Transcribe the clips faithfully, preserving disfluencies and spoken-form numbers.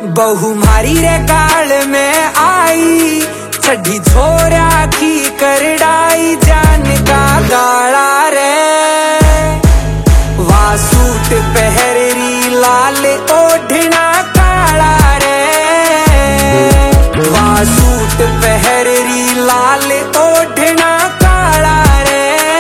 बहु मारी रे गाल में आई, चढ़ी छोरा की करड़ाई, जान का गाला रे। वा सूट पहरी लाल ओढ़ना काला रे, वा सूट पहरी लाल ओढ़ना काला रे।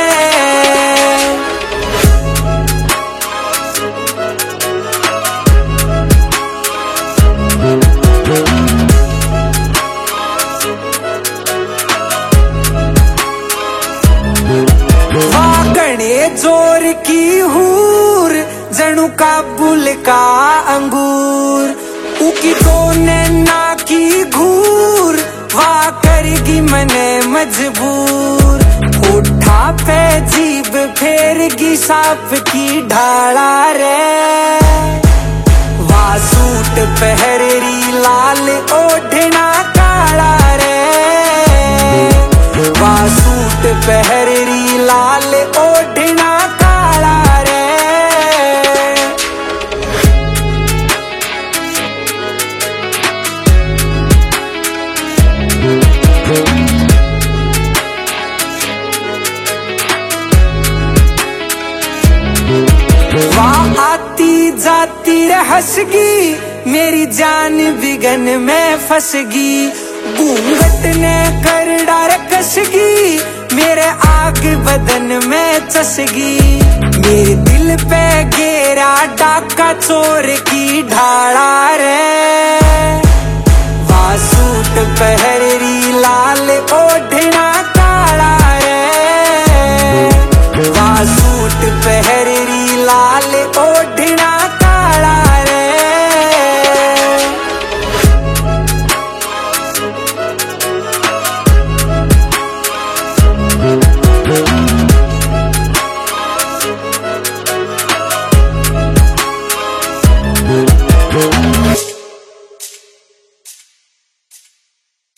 वागणे जोर की हूर, जणु काबुल का अंगूर, उकी तो नैना की घूर, वा करेगी मने मजबूर। होठा पे जीभ फेरगी सांप की ढाला रे, वा सूट पहरी लाल ओढ़ना काला रे, वा सूट पहरी लाल ओढ़ना काला रे। वाह आती जाती रे हंसगी, मेरी जान बिगन में फंसगी। घूंघट ने कर डार कसगी, मेरे आग बदन में चसगी। मेरे दिल पे घेरा डाका चोर की ढाला रे, वा सूट पहरी लाल ओ